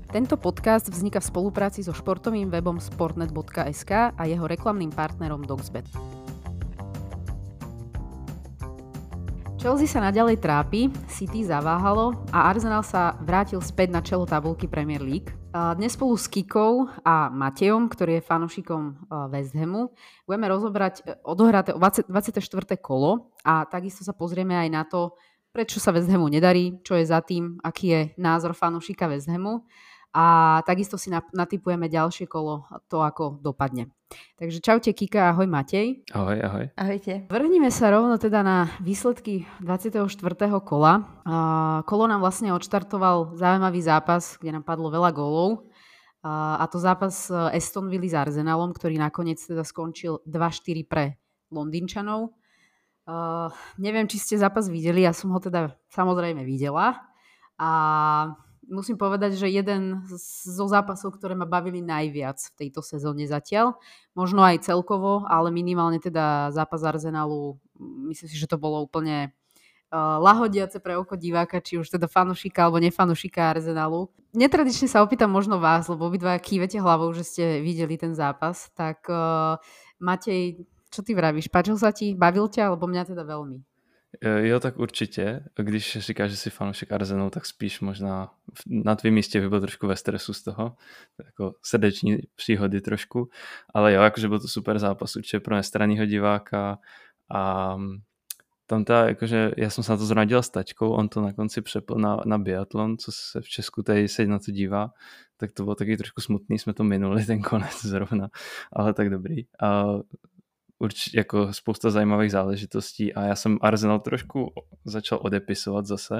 Tento podcast vzniká v spolupráci so športovým webom sportnet.sk a jeho reklamným partnerom Doxbet. Chelsea sa naďalej trápi, City zaváhalo a Arsenal sa vrátil späť na čelo tabuľky Premier League. Dnes spolu s Kikou a Matejom, ktorý je fanúšikom West Hamu, budeme rozobrať odohraté 24. kolo a takisto sa pozrieme aj na to, prečo sa West Hamu nedarí, čo je za tým, aký je názor fanúšika West Hamu. A takisto si natipujeme ďalšie kolo, to ako dopadne. Takže čaute Kika, ahoj Matej. Ahoj, ahoj. Ahojte. Vrhnime sa rovno teda na výsledky 24. kola. Kolo nám vlastne odštartoval zaujímavý zápas, kde nám padlo veľa gólov. A to zápas Aston Villa s Arsenalom, ktorý nakoniec teda skončil 2-4 pre Londýnčanov. Neviem, či ste zápas videli, ja som ho teda samozrejme videla. A musím povedať, že jeden zo zápasov, ktoré ma bavili najviac v tejto sezóne zatiaľ, možno aj celkovo, ale minimálne teda zápas Arsenalu, myslím si, že to bolo úplne lahodiace pre oko diváka, či už teda fanúšika alebo nefanúšika Arsenalu. Netradične sa opýtam možno vás, lebo obidva kývete hlavou, že ste videli ten zápas, tak Matej, čo ty vravíš? Páčil sa ti? Bavil ťa? Lebo mňa teda veľmi. Jo, tak určitě. Když říkáš, že jsi fanoušek Arsenalu, tak spíš možná na tvém místě by byl trošku ve stresu z toho. Jako srdeční příhody trošku. Ale jo, jakože byl to super zápas určitě pro nestranného diváka. A tam jakože já jsem se na to zrovna dělal s taťkou, on to na konci přepl na biatlon, co se v Česku tady se na to dívá. Tak to bylo taky trošku smutný, jsme to minuli ten konec zrovna, ale tak dobrý. A určitě jako spousta zajímavých záležitostí a já jsem Arsenal trošku začal odepisovat zase,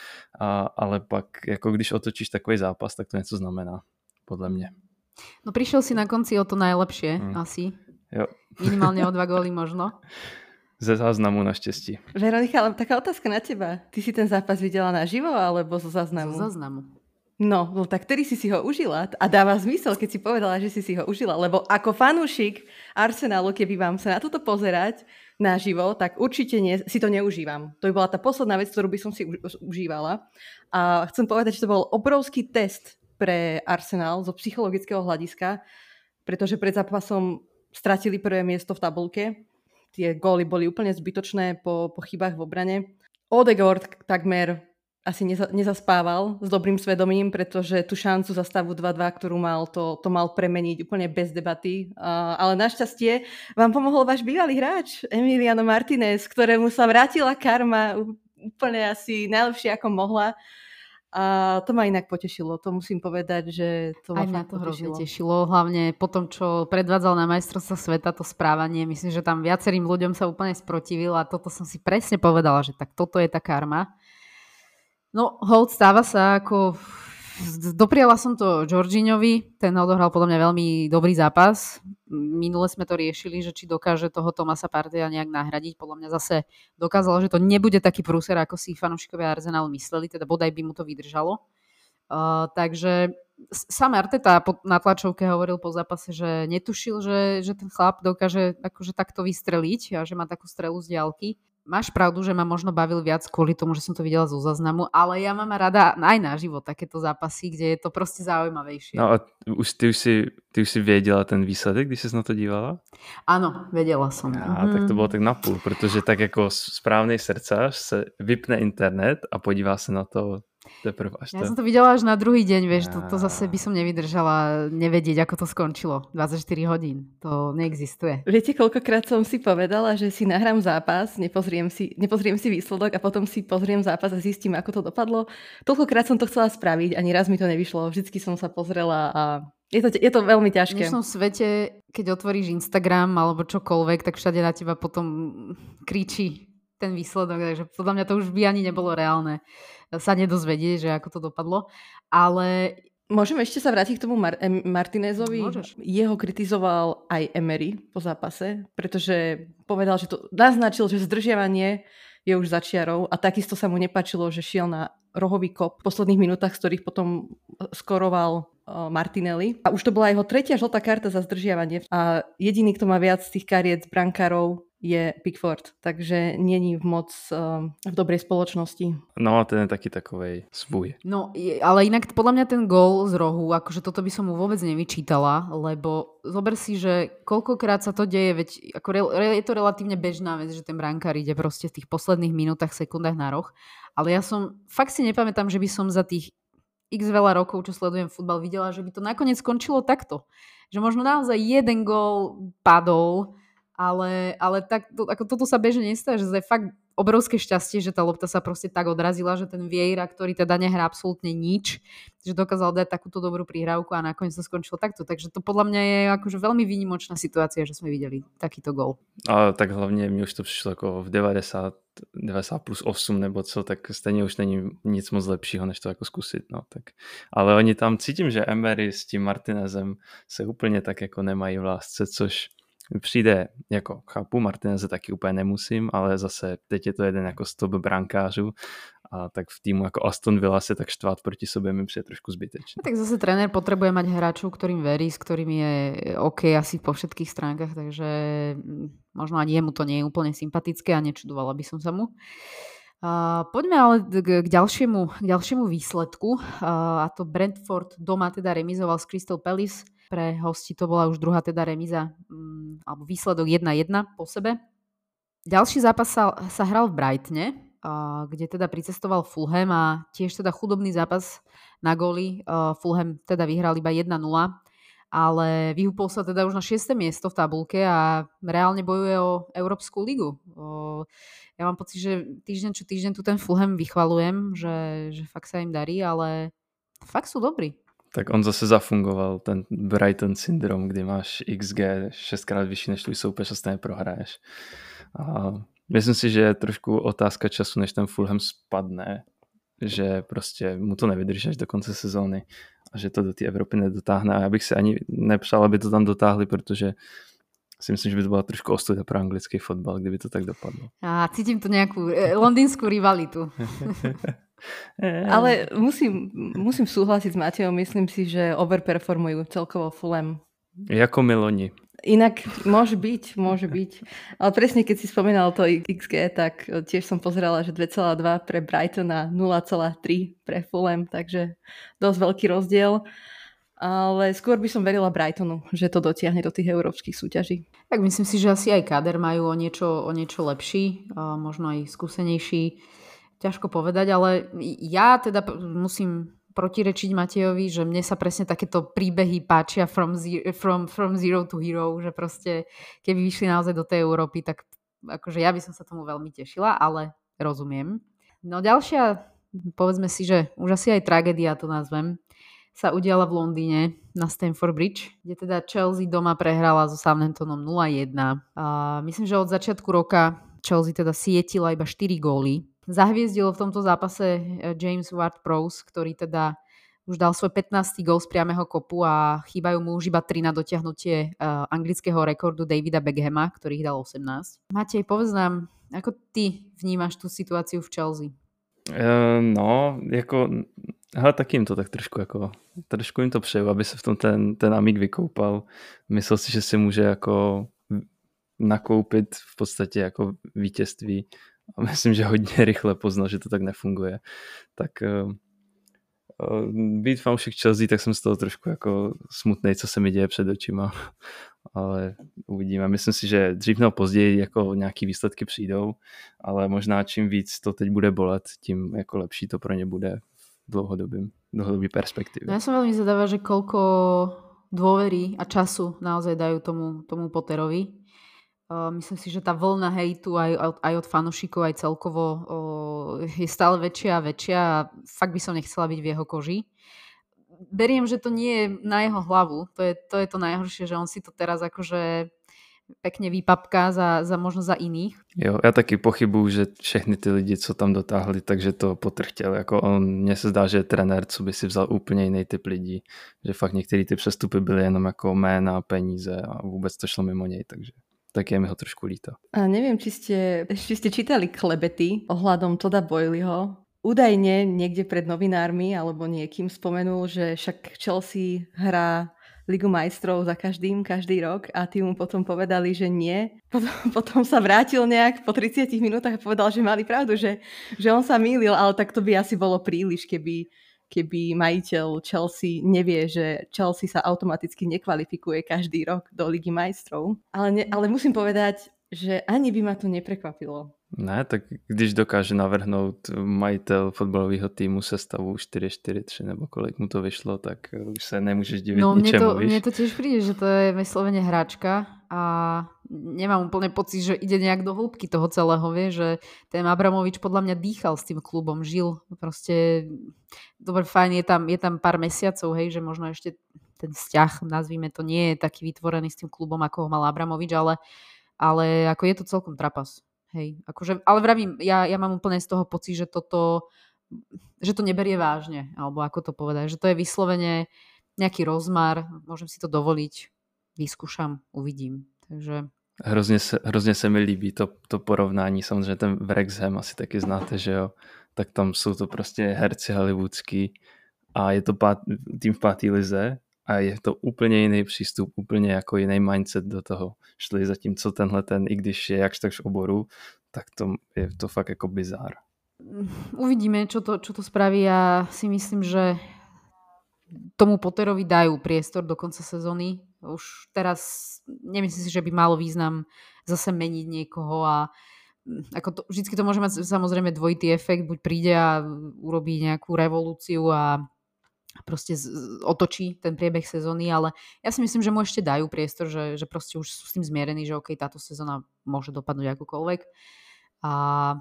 ale pak jako když otočíš takový zápas, tak to něco znamená, podle mě. No prišiel si na konci o to najlepšie, asi. Jo. Minimálne o 2 góly možno. Ze záznamu naštěstí. Veronika, ale taká otázka na teba. Ty si ten zápas videla naživo alebo zo záznamu? Zo záznamu. No, tak ktorý si ho užila? A dáva zmysel, keď si povedala, že si ho užila. Lebo ako fanúšik Arsenalu, keby vám sa na toto pozerať naživo, tak určite si to neužívam. To by bola tá posledná vec, ktorú by som si užívala. A chcem povedať, že to bol obrovský test pre Arsenal zo psychologického hľadiska, pretože pred zápasom stratili prvé miesto v tabuľke. Tie góly boli úplne zbytočné po chybách v obrane. Odegaard takmer asi nezaspával s dobrým svedomím, pretože tú šancu za stavu 2-2, ktorú mal, to mal premeniť úplne bez debaty. Ale našťastie vám pomohol váš bývalý hráč, Emiliano Martinez, ktorému sa vrátila karma úplne asi najlepšie, ako mohla. A to ma inak potešilo. To musím povedať, že to ma fakt potešilo. Tešilo, hlavne po tom, čo predvádzal na majstrovstvá sveta to správanie. Myslím, že tam viacerým ľuďom sa úplne sprotivil a toto som si presne povedala, že tak toto je tá karma. No, hold, stáva sa, ako dopriala som to Jorginhovi, ten odohral podľa mňa veľmi dobrý zápas. Minule sme to riešili, že či dokáže toho Thomasa Parteyho nejak nahradiť. Podľa mňa zase dokázalo, že to nebude taký prúser, ako si fanúšikovia Arsenalu mysleli, teda bodaj by mu to vydržalo. Takže sám Arteta na tlačovke hovoril po zápase, že netušil, že ten chlap dokáže akože takto vystreliť a že má takú strelu z diaľky. Máš pravdu, že ma možno bavil viac kvôli tomu, že som to videla zo záznamu, ale ja mám rada aj na život takéto zápasy, kde je to proste zaujímavejšie. No a ty už si věděla ten výsledek, když ses na to dívala? Áno, vedela som. Tak to bylo tak napůl, protože tak jako správnej srdcař se vypne internet a podívá se na to teprve až Ja som to videla až na druhý deň, vieš, to zase by som nevydržala nevedieť, ako to skončilo. 24 hodín, to neexistuje. Viete, koľkokrát som si povedala, že si nahrám zápas, nepozriem si výsledok a potom si pozriem zápas a zistím, ako to dopadlo. Toľkokrát som to chcela spraviť, ani raz mi to nevyšlo. Vždycky som sa pozrela a je to veľmi ťažké. V dnešnom svete, keď otvoríš Instagram alebo čokoľvek, tak všade na teba potom kričí ten výsledok, takže podľa mňa to už by ani nebolo reálne sa nedozvedieť, že ako to dopadlo. Ale môžeme ešte sa vrátiť k tomu Martinezovi. Môžeš. Jeho kritizoval aj Emery po zápase, pretože povedal, že to naznačil, že zdržiavanie je už za čiarou a takisto sa mu nepáčilo, že šiel na rohový kop v posledných minútach, z ktorých potom skoroval Martinelli. A už to bola jeho tretia žltá karta za zdržiavanie. A jediný, kto má viac tých kariet z brankárov je Pickford, takže není v dobrej spoločnosti. No, ten je taký takovej svůj. No, ale inak podľa mňa ten gól z rohu, akože toto by som mu vôbec nevyčítala, lebo zober si, že koľkokrát sa to deje, veď ako je to relatívne bežná vec, že ten brankár ide proste v tých posledných minútach, sekundách na roh, ale ja som fakt si nepamätám, že by som za tých x veľa rokov, čo sledujem futbal, videla, že by to nakoniec skončilo takto. Že možno naozaj jeden gól padol, ale tak, ako toto sa bežne nestá, že to je fakt obrovské šťastie, že tá lopta sa proste tak odrazila, že ten Vieira, ktorý teda nehrá absolútne nič, že dokázal dať takúto dobrú prihrávku a nakoniec to skončilo takto. Takže to podľa mňa je akože veľmi výnimočná situácia, že sme videli takýto gól. Ale tak hlavně mně už to přišlo jako v 90 plus 8 nebo co, tak stejně už není nic moc lepšího, než to jako zkusit. No, tak. Ale oni tam cítím, že Emery s tím Martinezem se úplně tak jako nemají v lásce, což přijde, jako chápu, Martineze taky úplně nemusím, ale zase teď je to jeden jako z top brankářů a tak v týmu jako Aston Villa se tak štvát proti sobě mi přijde trošku zbytečné. Tak zase tréner potrebuje mať hráčov, ktorým verí, s ktorými je OK asi po všetkých stránkach, takže možno ani jemu to nie je úplne sympatické a nečudovala by som sa mu. Poďme ale k ďalšiemu výsledku a to Brentford doma teda remizoval s Crystal Palace. Pre hosti to bola už druhá teda remiza alebo výsledok 1-1 po sebe. Ďalší zápas sa hral v Brightone, kde teda pricestoval Fulham a tiež teda chudobný zápas na góly. Fulham teda vyhral iba 1-0, ale vyhúpol sa teda už na 6. miesto v tabuľke a reálne bojuje o Európsku ligu. Ja mám pocit, že týždeň čo týždeň tu ten Fulham vychvalujem, že fakt sa im darí, ale fakt sú dobrí. Tak on zase zafungoval, ten Brighton syndrom, kdy máš XG 6krát vyšší než tvůj soupeř a stejně prohraješ. A myslím si, že je trošku otázka času, než ten Fulham spadne, že prostě mu to nevydrží až do konce sezóny a že to do té Evropy nedotáhne. A já bych si ani nepřál, aby to tam dotáhli, protože si myslím, že by to bola trošku ostuda pro anglický fotbal, kdyby to tak dopadlo. A cítim tu nejakú londýnsku rivalitu. Ale musím súhlasiť s Matejom, myslím si, že overperformujú celkovo Fulham. Jako Miloni. Inak môže byť. Ale presne keď si spomínal to XG, tak tiež som pozerala, že 2,2 pre Brighton a 0,3 pre Fulham, takže dosť veľký rozdiel. Ale skôr by som verila Brightonu, že to dotiahne do tých európskych súťaží. Tak myslím si, že asi aj káder majú o niečo lepší, možno aj skúsenejší. Ťažko povedať, ale ja teda musím protirečiť Matejovi, že mne sa presne takéto príbehy páčia from zero to hero, že proste keby vyšli naozaj do tej Európy, tak akože ja by som sa tomu veľmi tešila, ale rozumiem. No ďalšia, povedzme si, že už asi aj tragédia to nazvem, sa udiala v Londýne na Stamford Bridge, kde teda Chelsea doma prehrala so Southamptonom 0-1. Myslím, že od začiatku roka Chelsea teda sietila iba 4 góly. Zahviezdil v tomto zápase James Ward-Prowse, ktorý teda už dal svoj 15. gól z priameho kopu a chýbajú mu už iba 3 na dotiahnutie anglického rekordu Davida Beckhama, ktorý ich dal 18. Matej, povedz nám, ako ty vnímaš tú situáciu v Chelsea? Hele, tak jim to tak trošku jim to přeju, aby se v tom ten Amík vykoupal. Myslel si, že si může jako nakoupit v podstatě jako vítězství a myslím, že hodně rychle poznal, že to tak nefunguje. Tak být fanoušek Chelsea, tak jsem z toho trošku jako smutnej, co se mi děje před očima. Ale uvidíme. Myslím si, že dřív nebo později jako nějaký výsledky přijdou, ale možná čím víc to teď bude bolet, tím jako lepší to pro ně bude dlhodobý perspektívy. No ja som veľmi zvedavá, že koľko dôvery a času naozaj dajú tomu Potterovi. Myslím si, že tá vlna hejtu aj od fanúšikov, aj celkovo je stále väčšia a väčšia a fakt by som nechcela byť v jeho koži. Beriem, že to nie je na jeho hlavu. To je to najhoršie, že on si to teraz akože pekne vypapká možno za iných. Jo, já taky pochybuju, že všechny ty lidi, co tam dotáhli, takže to Potter chtěl. Jako mně se zdá, že je trenér, co by si vzal úplně jiný typ lidí. Že fakt některé ty přestupy byly jenom jako jména, peníze a vůbec to šlo mimo něj, takže tak je mi ho trošku líto. A neviem, či ste čítali klebety ohľadom Todda Boehlyho. Údajne niekde pred novinármi alebo niekým spomenul, že však Chelsea hrá Ligu majstrov každý rok a tí mu potom povedali, že nie. Potom sa vrátil nejak po 30 minútach a povedal, že mali pravdu, že on sa mýlil, ale tak to by asi bolo príliš, keby majiteľ Chelsea nevie, že Chelsea sa automaticky nekvalifikuje každý rok do Ligy majstrov. Ale musím povedať, že ani by ma to neprekvapilo. Ne, tak když dokáže navrhnout majitel fotbalového týmu sestavu 4-4-3 nebo kolik mu to vyšlo, tak už se nemůžeš divit ničemu, víš? Mne to tiež príde, že to je vyslovene hráčka a nemám úplne pocit, že ide nejak do hĺbky toho celého, vie, že ten Abramovič podľa mňa dýchal s tým klubom, žil proste, dobre, fajn, je tam pár mesiacov, hej, že možno ešte ten vzťah, nazvime to, nie je taký vytvorený s tým klubom, ako ho mal Abramovič, ale ako je to celkom trapas. Hej, akože, ale vravím, ja mám úplne z toho pocit, že že to neberie vážne, alebo ako to povedať, že to je vyslovene nejaký rozmar, môžem si to dovoliť, vyskúšam, uvidím. Takže... Hrozně se mi líbí to porovnání, samozřejmě ten Wrexham asi taky znáte, že jo, tak tam jsou to prostě herci hollywoodský a je to tým v 5. lize a je to úplně jiný přístup, úplně jako jiný mindset do toho šli, zatímco tenhle i když je jakž takž oboru, tak je to fakt jako bizár. Uvidíme, čo to spraví. Ja si myslím, že tomu Potterovi dajú priestor do konca sezóny. Už teraz nemyslím si, že by malo význam zase meniť niekoho a vždycky to môže mať samozrejme dvojitý efekt, buď príde a urobí nejakú revolúciu a proste otočí ten priebeh sezóny, ale ja si myslím, že mu ešte dajú priestor, že proste už sú s tým zmierení, že okej, táto sezóna môže dopadnúť akokoľvek a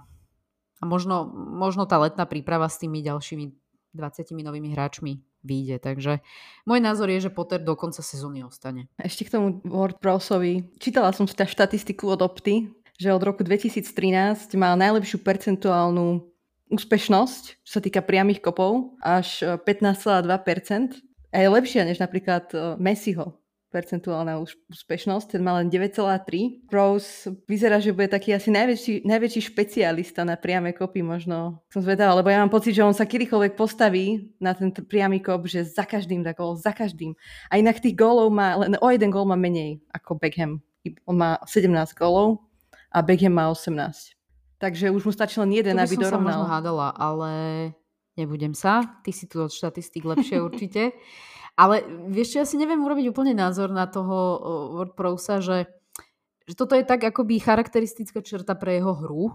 možno tá letná príprava s tými ďalšími 20 novými hráčmi vyjde, takže môj názor je, že Potter do konca sezóny ostane. Ešte k tomu WordPressovi. Čítala som štatistiku od Opty, že od roku 2013 má najlepšiu percentuálnu úspešnosť, čo sa týka priamých kopov, až 15,2%. A je lepšia než napríklad Messiho percentuálna úspešnosť, ten má len 9,3. Prowse vyzerá, že bude taký asi najväčší špecialista na priame kopy, možno som zvedavá, lebo ja mám pocit, že on sa kedykoľvek postaví na ten priamy kop, že za každým dá gól, za každým. A inak tých gólov má, len o jeden gól má menej ako Beckham. On má 17 gólov a Beckham má 18. Takže už mu stačí len jeden, aby dorovnal. To by som sa možno hádala, ale nebudem sa. Ty si tu od štatistík lepšie určite. Ale vieš čo, ja si neviem urobiť úplne názor na toho WordPressa, že toto je tak akoby charakteristická črta pre jeho hru.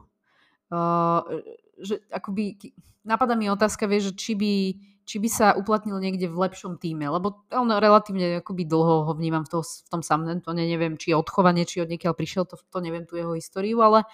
Že akoby, napadá mi otázka, vieš, že či by sa uplatnil niekde v lepšom týme, lebo on relatívne akoby dlho ho vnímam v tom samém, to neviem, či je odchovanie, či od niekiaľ prišiel, to neviem tú jeho históriu, ale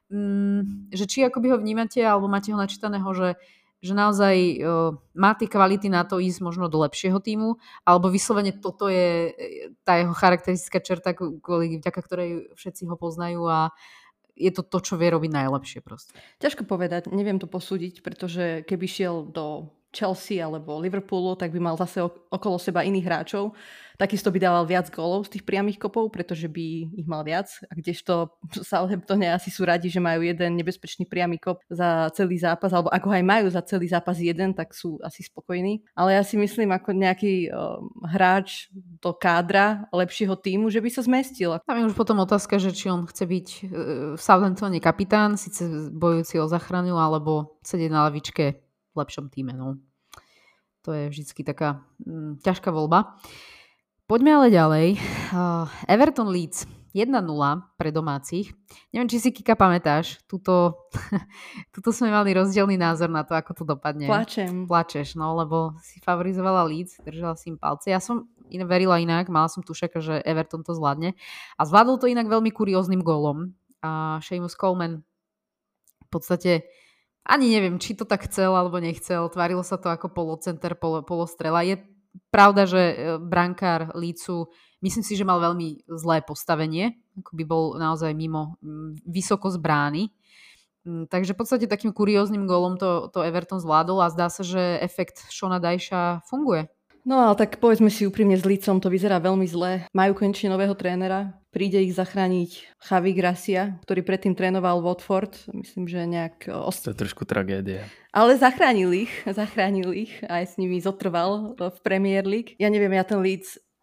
že či akoby ho vnímate, alebo máte ho načítaného, že naozaj má tie kvality na to ísť možno do lepšieho týmu, alebo vyslovene toto je tá jeho charakteristická črta, vďaka ktorej všetci ho poznajú a je to, čo vie robiť najlepšie proste. Ťažko povedať, neviem to posúdiť, pretože keby šiel do Chelsea alebo Liverpoolu, tak by mal zase okolo seba iných hráčov. Takisto by dával viac gólov z tých priamých kopov, pretože by ich mal viac. A kdežto Southamptone asi sú radi, že majú jeden nebezpečný priamy kop za celý zápas, alebo ako aj majú za celý zápas jeden, tak sú asi spokojní. Ale ja si myslím, ako nejaký hráč do kádra lepšieho týmu, že by sa zmestil. Tam je už potom otázka, že či on chce byť v Southamptone kapitán, síce bojujúci o záchranu, alebo sedieť na lavičke v lepšom týme. No. To je vždycky taká ťažká voľba. Poďme ale ďalej. Everton Leeds 1-0 pre domácich. Neviem, či si, Kika, pamätáš. Tuto sme mali rozdielný názor na to, ako to dopadne. Plačeš, no, lebo si favorizovala Leeds, držala si im palce. Ja som verila inak, mala som tušaka, že Everton to zvládne. A zvládol to inak veľmi kurióznym gólom. A Seamus Coleman v podstate ani neviem, či to tak chcel alebo nechcel. Tvárilo sa to ako polocenter, polostrela. Je pravda, že brankár Leedsu, myslím si, že mal veľmi zlé postavenie. Ako by bol naozaj mimo, vysoko z brány. Takže v podstate takým kurióznym gólom to Everton zvládol a zdá sa, že efekt Shona Dycha funguje. No ale tak povedzme si úprimne, s Leedsom to vyzerá veľmi zle. Majú konečne nového trénera. Príde ich zachrániť Javi Gracia, ktorý predtým trénoval Watford. Myslím, že nejak... To je trošku tragédia. Ale zachránil ich a aj s nimi zotrval v Premier League. Ja neviem, ja ten Leeds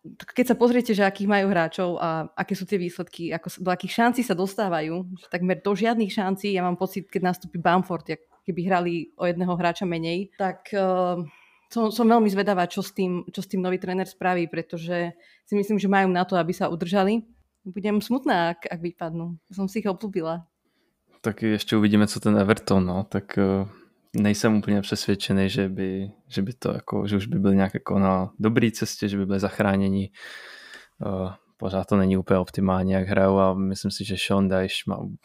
keď sa pozriete, že akých majú hráčov a aké sú tie výsledky, do akých šancí sa dostávajú, že takmer do žiadnych šancí, ja mám pocit, keď nastúpi Bamford, keby hrali o jedného hráča menej, tak som veľmi zvedavá, čo s tým nový tréner spraví, pretože si myslím, že majú na to, aby sa udržali. Budem smutná, ak vypadnú. Som si ich obľúbila. Tak ještě uvidíme, co ten Everton, no. Tak nejsem úplně přesvědčený, že by to jako, že už by byl nějak jako na dobrý cestě, že by byli zachráněni. Pořád to není úplně optimálně, jak hrajou, a myslím si, že Sean Dyche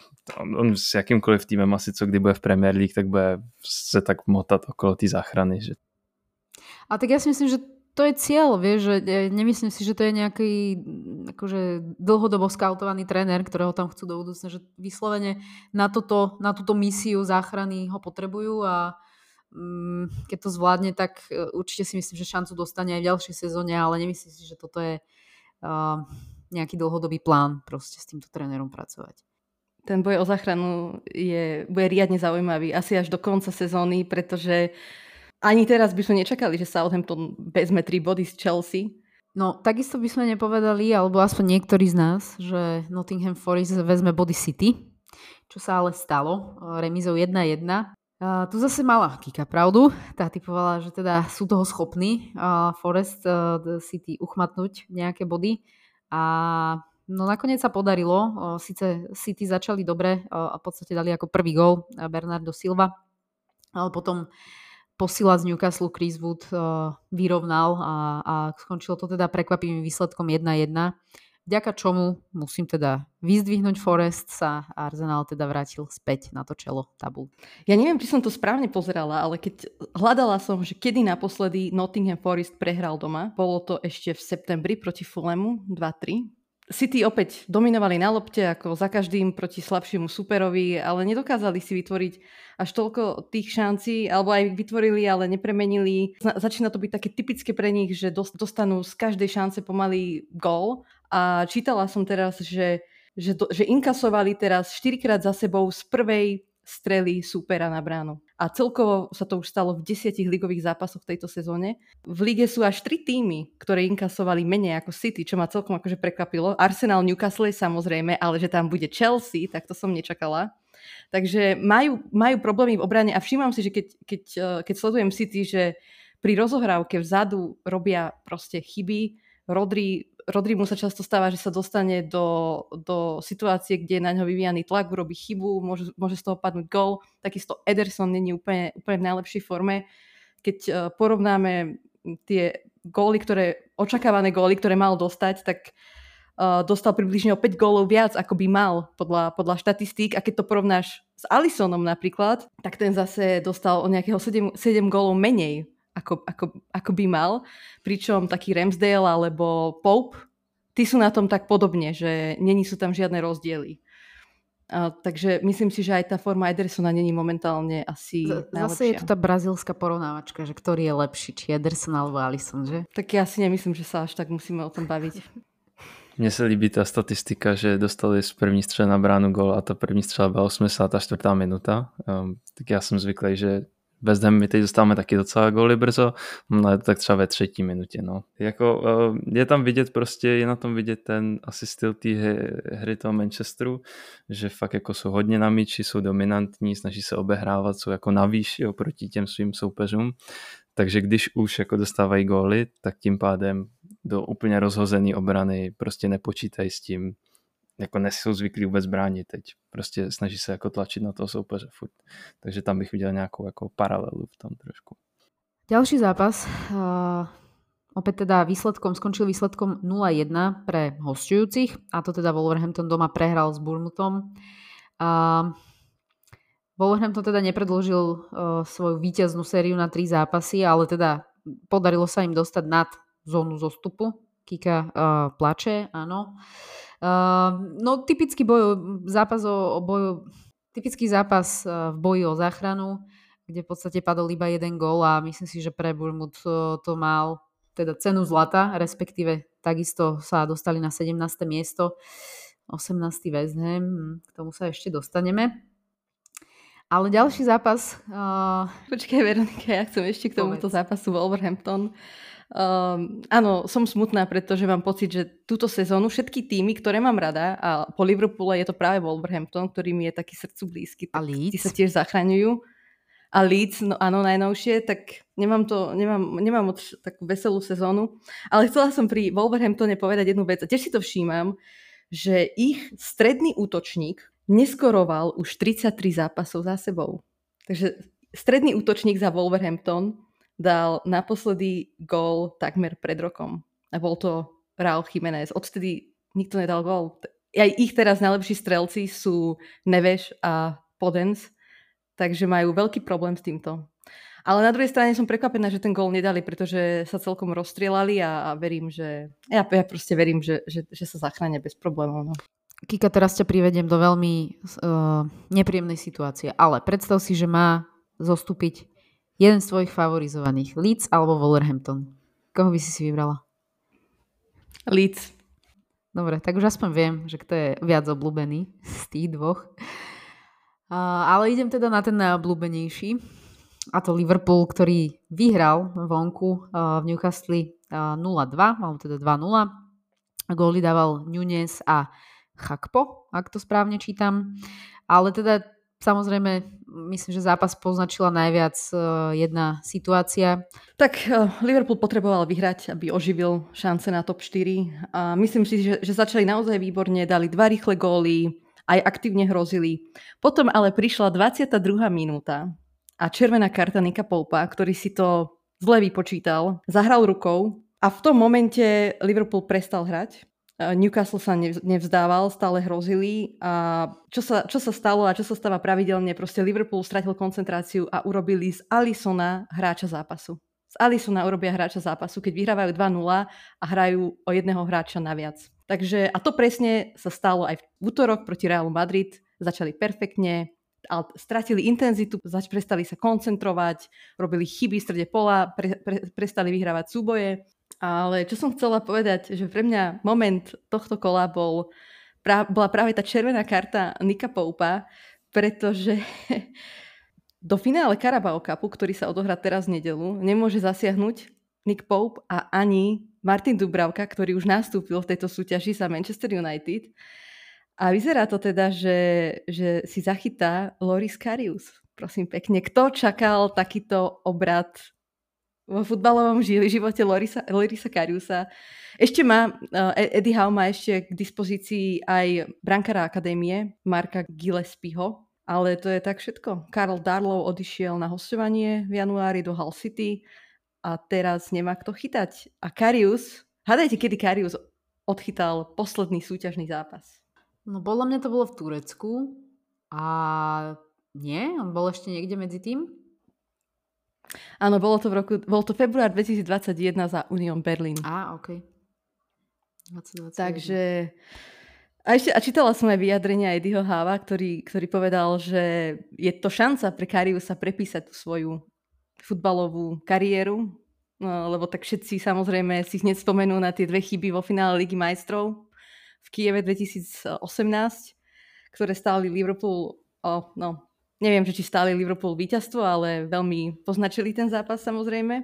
on s jakýmkoliv týmem asi, co kdy bude v Premier League, tak bude se tak motat okolo té záchrany. Že... A tak ja si myslím, že to je cieľ, vieš, že nemyslím si, že to je nejaký akože dlhodobo skautovaný tréner, ktorého tam chcú do budúcna, že vyslovene na túto misiu záchrany ho potrebujú a keď to zvládne, tak určite si myslím, že šancu dostane aj v ďalšej sezóne, ale nemyslím si, že toto je nejaký dlhodobý plán proste s týmto trénerom pracovať. Ten boj o záchranu bude riadne zaujímavý, asi až do konca sezóny, pretože ani teraz by sme nečakali, že Southampton vezme 3 body z Chelsea. No, takisto by sme nepovedali, alebo aspoň niektorí z nás, že Nottingham Forest vezme body City, čo sa ale stalo remízou 1-1. Tu zase mala Kika pravdu, tá typovala, že teda sú toho schopní Forest City uchmatnúť nejaké body a no nakoniec sa podarilo, síce City začali dobre a v podstate dali ako prvý gól Bernardo Silva, ale potom posila z Newcastle Chris Wood vyrovnal a skončilo to teda prekvapivým výsledkom 1-1. Vďaka čomu musím teda vyzdvihnúť Forest, sa Arsenal teda vrátil späť na to čelo tabul. Ja neviem, či som to správne pozerala, ale keď hľadala som, že kedy naposledy Nottingham Forest prehral doma, bolo to ešte v septembri proti Fulhamu 2-3. City opäť dominovali na lopte ako za každým proti slabšiemu superovi, ale nedokázali si vytvoriť až toľko tých šancí, alebo aj vytvorili, ale nepremenili. Začína to byť také typické pre nich, že dostanú z každej šance pomaly gól. A čítala som teraz, že inkasovali teraz 4-krát za sebou z prvej strely súpera na bránu. A celkovo sa to už stalo v 10 ligových zápasoch v tejto sezóne. V lige sú až 3 týmy, ktoré inkasovali menej ako City, čo ma celkom akože prekvapilo. Arsenal, Newcastle samozrejme, ale že tam bude Chelsea, tak to som nečakala. Takže majú problémy v obrane a všímam si, že keď sledujem City, že pri rozohrávke vzadu robia proste chyby. Rodri mu sa často stáva, že sa dostane do situácie, kde je na ňo vyvíjaný tlak, urobí chybu, môže z toho padnúť gól. Takisto Ederson není úplne v najlepšej forme. Keď porovnáme tie očakávané góly, ktoré mal dostať, tak dostal približne o 5 gólov viac, ako by mal podľa štatistík. A keď to porovnáš s Alissonom napríklad, tak ten zase dostal o nejakého 7 gólov menej, ako by mal. Pričom taký Ramsdale alebo Pope, tí sú na tom tak podobne, že není sú tam žiadne rozdiely. Takže myslím si, že aj tá forma Edersona není momentálne asi najlepšia. Zase je tu tá brazílska porovnávačka, že ktorý je lepší, či Ederson alebo Alisson, že? Tak ja si nemyslím, že sa až tak musíme o tom baviť. Mně se líbí ta statistika, že dostali z první střely na bránu gól a ta první střela byla 84. minuta. Tak já jsem zvyklý, že West Ham my teď dostáváme taky docela góly brzo, ale tak třeba ve 3. minutě. No. Jako, je tam vidět prostě, je na tom vidět ten asi styl té hry toho Manchesteru, že fakt jako jsou hodně na míči, jsou dominantní, snaží se obehrávat, jsou jako navíš proti těm svým soupeřům. Takže když už jako dostávají góly, tak tím pádem do úplně rozhozený obrany prostě nepočítají s tím, jako nejsou zvyklí vůbec bránit teď. Prostě snaží se jako tlačit na toho soupeře furt. Takže tam bych viděl nějakou jako paralelu v tom trošku. Ďalší zápas, opäť teda skončil výsledkom 0-1 pre hostujúcich, a to teda Wolverhampton doma prehral s Bournemouthom. Wolverhampton teda nepredĺžil svoju víťaznú sériu na 3 zápasy, ale teda podarilo sa im dostať nad zónu zostupu. Kika plače, áno. No typický typický zápas v boji o záchranu, kde v podstate padol iba 1 gól a myslím si, že pre Bournemouth to mal teda cenu zlata, respektíve takisto sa dostali na 17. miesto, 18. West Ham, k tomu sa ešte dostaneme. Ale ďalší zápas... Počkaj, Veronika, ja chcem ešte k tomuto zápasu Wolverhampton. Áno, som smutná, pretože mám pocit, že túto sezónu všetky týmy, ktoré mám rada, a po Liverpoole je to práve Wolverhampton, ktorý mi je taký srdcu blízky, A tak tí sa Leeds? tiež zachraňujú. A Leeds, no áno, najnovšie, tak nemám moc takú veselú sezónu. Ale chcela som pri Wolverhamptone povedať jednu vec. A tiež si to všímam, že ich stredný útočník neskoroval už 33 zápasov za sebou. Takže stredný útočník za Wolverhampton dal naposledy gól takmer pred rokom. A bol to Raúl Jiménez. Odtedy nikto nedal gól. Aj ich teraz najlepší strelci sú Neves a Podence, takže majú veľký problém s týmto. Ale na druhej strane som prekvapená, že ten gól nedali, pretože sa celkom rozstrielali a verím, že... Ja proste verím, že sa zachránia bez problémov. No. Kika, teraz ťa privediem do veľmi nepríjemnej situácie, ale predstav si, že má zostúpiť jeden z tvojich favorizovaných, Leeds alebo Wolverhampton. Koho by si vybrala? Leeds. Dobre, tak už aspoň viem, že kto je viac obľúbený z tých dvoch. Ale idem teda na ten najobľúbenejší. A to Liverpool, ktorý vyhral vonku v Newcastle 0-2, alebo teda 2-0. Góly dával Núñez a Chakpo, ak to správne čítam. Ale teda samozrejme, myslím, že zápas poznačila najviac jedna situácia. Tak Liverpool potreboval vyhrať, aby oživil šance na top 4. A myslím si, že začali naozaj výborne, dali 2 rýchle góly, aj aktívne hrozili. Potom ale prišla 22. minúta a červená karta Nicka Popa, ktorý si to zle vypočítal, zahral rukou a v tom momente Liverpool prestal hrať. Newcastle sa nevzdával, stále hrozili a čo sa stalo a čo sa stáva pravidelne, proste Liverpool stratil koncentráciu a urobili z Alissona hráča zápasu. Z Alissona urobia hráča zápasu, keď vyhrávajú 2-0 a hrajú o jedného hráča naviac. Takže, a to presne sa stalo aj v útorok proti Realu Madrid, začali perfektne, ale stratili intenzitu, prestali sa koncentrovať, robili chyby v strede pola, prestali vyhrávať súboje. Ale čo som chcela povedať, že pre mňa moment tohto kola bola práve tá červená karta Nicka Popa, pretože do finále Carabao Cupu, ktorý sa odohrá teraz v nedeľu, nemôže zasiahnuť Nick Pope a ani Martin Dubravka, ktorý už nastúpil v tejto súťaži za Manchester United. A vyzerá to teda, že si zachytá Loris Karius. Prosím pekne, kto čakal takýto obrad vo futbalovom živote Lorisa Kariusa? Ešte Eddie Howe má ešte k dispozícii aj brankára akadémie Marka Gillespieho, ale to je tak všetko. Karl Darlow odišiel na hosťovanie v januári do Hull City a teraz nemá kto chytať. A Karius, hádajte, kedy Karius odchytal posledný súťažný zápas? No podľa mňa to bolo v Turecku a nie? On bol ešte niekde medzi tým? Áno, bol to február 2021 za Union Berlin. OK. 2021. Takže a čítala som aj vyjadrenia Eddieho Howa, ktorý povedal, že je to šanca pre Kariusa prepísať tú svoju futbalovú kariéru, lebo tak všetci samozrejme si hneď spomenú na tie 2 chyby vo finále Ligy majstrov v Kieve 2018, ktoré stáli Liverpool, neviem, či stáli Liverpool víťazstvo, ale veľmi poznačili ten zápas samozrejme.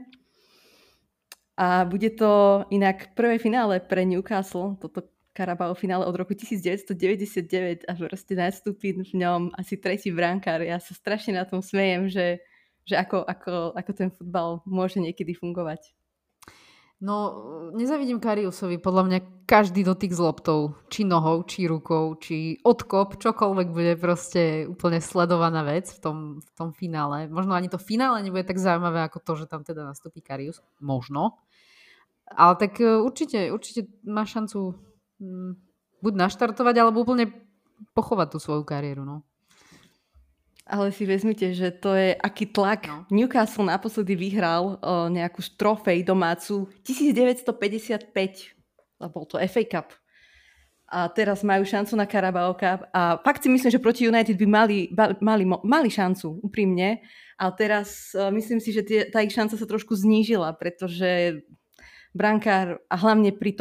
A bude to inak prvé finále pre Newcastle, toto Carabao finále od roku 1999 a proste nastúpi v ňom asi 3. brankár. Ja sa strašne na tom smejem, že ako ten futbal môže niekedy fungovať. No, nezavidím Kariusovi. Podľa mňa každý dotyk s loptou, či nohou, či rukou, či odkop, čokoľvek bude proste úplne sledovaná vec v tom finále. Možno ani to finále nebude tak zaujímavé ako to, že tam teda nastúpi Karius. Možno. Ale tak určite má šancu buď naštartovať, alebo úplne pochovať tú svoju kariéru, no. Ale si vezmite, že to je aký tlak. No. Newcastle naposledy vyhral nejakú trofej domácu 1955. Bol to FA Cup. A teraz majú šancu na Carabao Cup. A fakt si myslím, že proti United by mali šancu, úprimne. Ale teraz myslím si, že tá ich šanca sa trošku znížila, pretože brankár a hlavne pri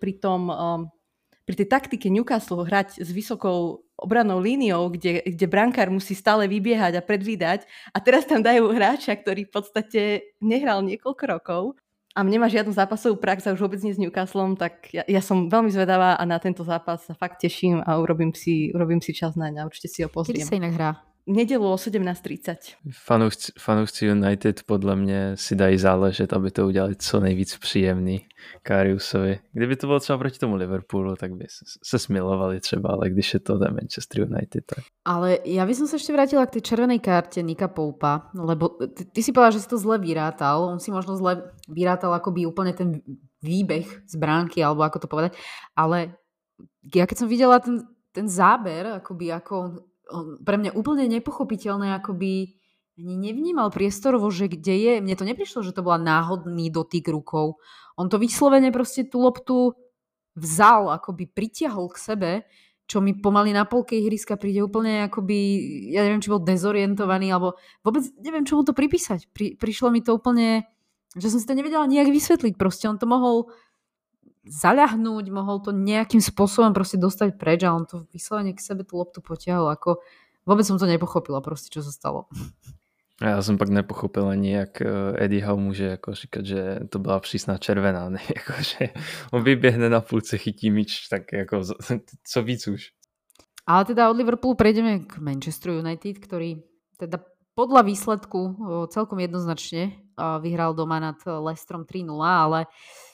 tej taktike Newcastle hrať s vysokou obrannou líniou, kde brankár musí stále vybiehať a predvídať a teraz tam dajú hráča, ktorý v podstate nehral niekoľko rokov a nemá žiadnu zápasovú prax a už vôbec nie s Newcastlom, tak ja som veľmi zvedavá a na tento zápas sa fakt teším a urobím si čas naň a určite si ho Kedy pozriem. sa inak hrá? Nedelu o 17:30. Fanoušci United podle mě si dají záležet, aby to udělali co nejvíc příjemný Kariusovi. Kdyby to bylo třeba proti tomu Liverpoolu, tak by se smilovali třeba, ale když je to Manchester United, tak... Ale ja by som sa ešte vrátila k tej červenej karte Nika Poupa, lebo ty si povedal, že si to zle vyrátal. On si možno zle vyrátal akoby úplne ten výbeh z bránky, alebo ako to povedať. Ale ja keď som videla ten záber, akoby ako pre mňa úplne nepochopiteľné, akoby ani nevnímal priestorovo, že kde je. Mne to neprišlo, že to bola náhodný dotyk rukou. On to vyslovene proste tú loptu vzal, akoby pritiahol k sebe, čo mi pomaly na polke ihriska príde úplne akoby, ja neviem, či bol dezorientovaný, alebo vôbec neviem, čo mu to pripísať. Prišlo mi to úplne, že som si to nevedela nejak vysvetliť. Proste on to mohol zaľahnúť, mohol to nejakým spôsobom proste dostať preč a on to vyslovene k sebe tú loptu potiahol. Ako, vôbec som to nepochopila proste, čo sa stalo. Já jsem pak nepochopil ani, jak Eddie Howe může jako říkat, že to byla přísná červená. Ne? Jako, že on vyběhne na půlce, chytí míč, tak jako co víc už. Ale teda od Liverpoolu prejdeme k Manchester United, ktorý teda podľa výsledku celkom jednoznačne vyhral doma nad Leicesterom 3-0, ale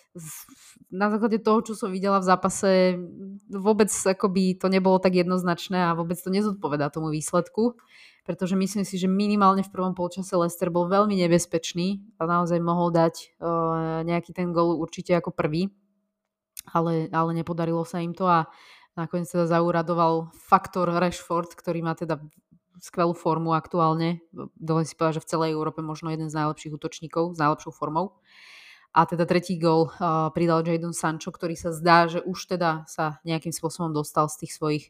na základe toho, čo som videla v zápase, vôbec akoby to nebolo tak jednoznačné a vôbec to nezodpovedá tomu výsledku, pretože myslím si, že minimálne v prvom polčase Leicester bol veľmi nebezpečný a naozaj mohol dať nejaký ten gól určite ako prvý, ale nepodarilo sa im to a nakoniec teda zauradoval faktor Rashford, ktorý má teda skvelú formu aktuálne. Dovolím si povedať, že v celej Európe možno jeden z najlepších útočníkov s najlepšou formou. A teda tretí gól pridal Jadon Sancho, ktorý sa zdá, že už teda sa nejakým spôsobom dostal z tých svojich